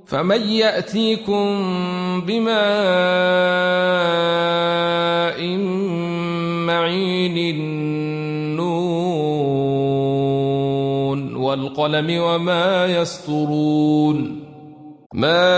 فمن يأتيكم بماء معين النون والقلم وما يسطرون ما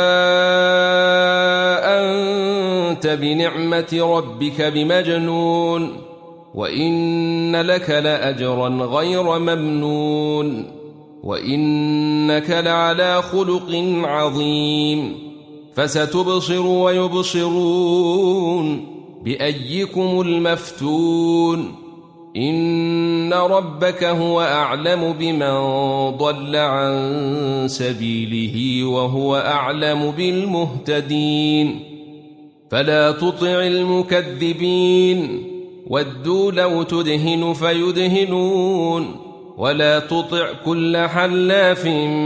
أنت بنعمة ربك بمجنون وإن لك لأجرا غير ممنون وإنك لعلى خلق عظيم فستبصر ويبصرون بأيكم المفتون إن ربك هو أعلم بمن ضل عن سبيله وهو أعلم بالمهتدين فلا تطع المكذبين ودوا لو تدهن فيدهنون ولا تطع كل حلاف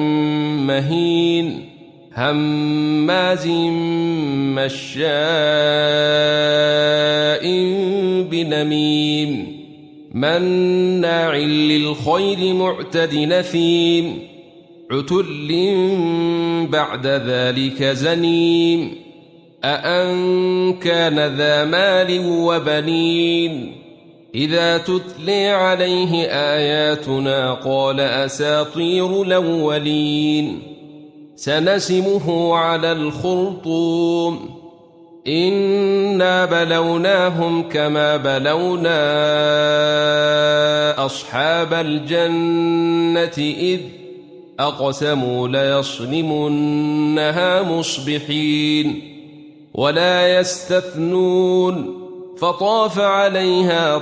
مهين هماز مشاء بنميم مناع للخير معتد نثيم عتل بعد ذلك زنيم أأن كان ذا مال وبنين إذا تتلي عليه آياتنا قال أساطير الأولين سنسمه على الخرطوم إنا بلوناهم كما بلونا أصحاب الجنة إذ أقسموا ليصرمنها مصبحين ولا يستثنون فطاف عليها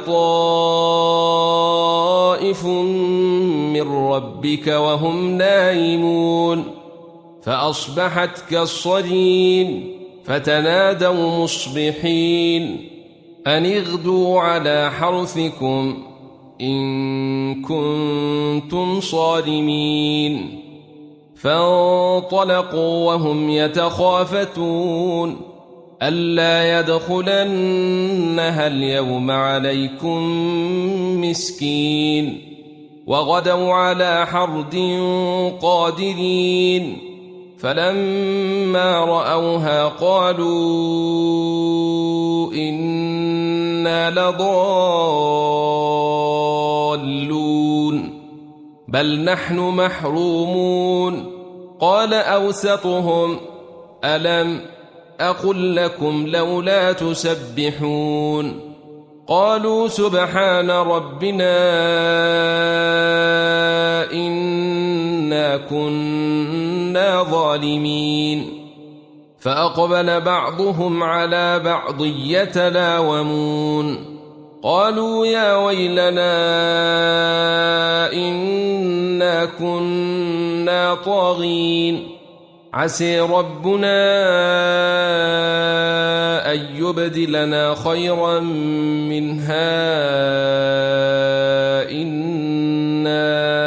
طائف من ربك وهم نائمون فأصبحت كالصريم فتنادوا مصبحين أن اغدوا على حرثكم إن كنتم صارمين فانطلقوا وهم يتخافتون ألا يدخلنها اليوم عليكم مسكين وغدوا على حرد قادرين فلما رأوها قالوا إنا لضالون بل نحن محرومون قال أوسطهم ألم أقل لكم لولا تسبحون قالوا سبحان ربنا إنا كنا ظالمين فأقبل بعضهم على بعض يتلاومون قالوا يا ويلنا إنا كنا طاغين عسى ربنا أن يبدلنا خيرا منها إنا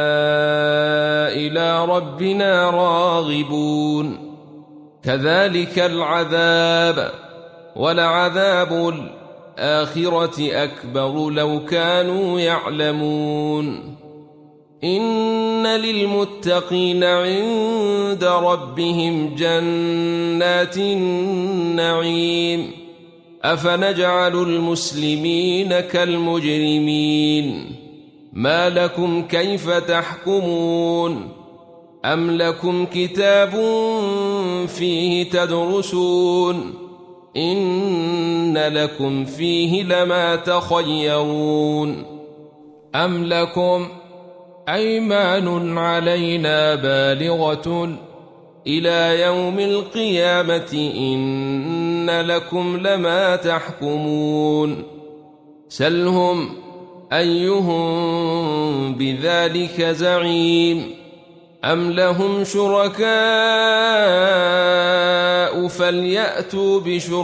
إلى ربنا راغبون كذلك العذاب ولعذاب الآخرة أكبر لو كانوا يعلمون إن للمتقين عند ربهم جنات النعيم أفنجعل المسلمين كالمجرمين ما لكم كيف تحكمون أم لكم كتاب فيه تدرسون إن لكم فيه لما تخيرون أم لكم أيمان علينا بالغة إلى يوم القيامة إن لكم لما تحكمون سلهم أيهم بذلك زعيم أم لهم شركاء فليأتوا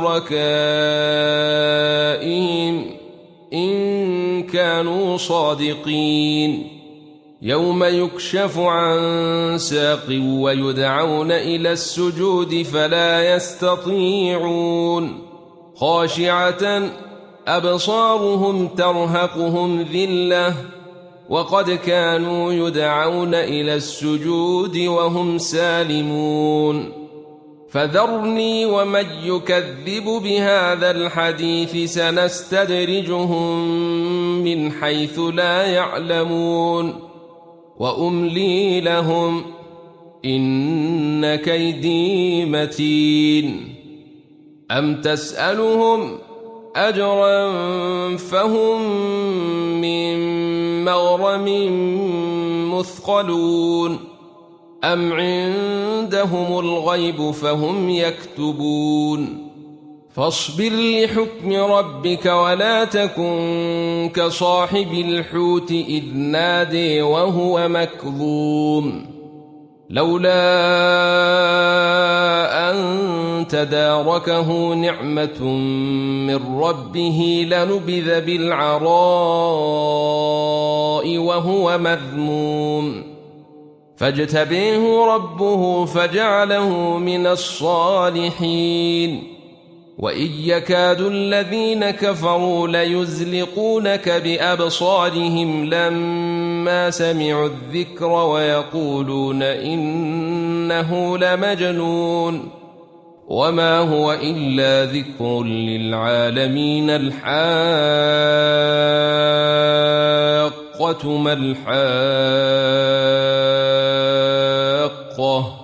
بشركائهم إن كانوا صادقين يوم يكشف عن ساق ويدعون إلى السجود فلا يستطيعون خاشعة أبصارهم ترهقهم ذلة وقد كانوا يدعون إلى السجود وهم سالمون فذرني ومن يكذب بهذا الحديث سنستدرجهم من حيث لا يعلمون وأملي لهم إن كيدي متين أم تسألهم أجرا فهم من مغرم مثقلون أم عندهم الغيب فهم يكتبون فاصبر لحكم ربك ولا تكن كصاحب الحوت إذ نادي وهو مكظوم لولا أن تداركه نعمة من ربه لنبذ بالعراء وهو مذموم فاجتبيه ربه فجعله من الصالحين وإن يكاد الذين كفروا ليزلقونك بأبصارهم لما سمعوا الذكر ويقولون إنه لمجنون وما هو إلا ذكر للعالمين الحاقة ما الحاقة